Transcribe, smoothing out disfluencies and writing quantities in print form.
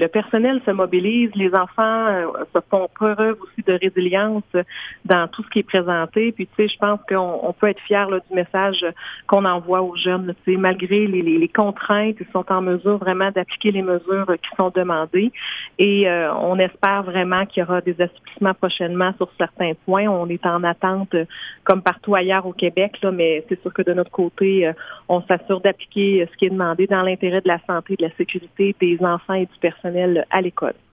le personnel se mobilise, les enfants se font preuve aussi de résilience dans tout ce qui est présenté. Puis, tu sais, je pense qu'on peut être fier là, du message qu'on envoie aux jeunes. Tu sais, malgré les contraintes, ils sont en mesure vraiment d'appliquer les mesures qui sont demandées. Et on espère vraiment qu'il y aura des assouplissements prochainement sur certains points. On est en attente, comme partout ailleurs au Québec, là, mais c'est sûr que de notre côté, on s'assure d'appliquer ce qui est demandé dans l'intérêt de la santé et de la sécurité des enfants et du personnel à l'école.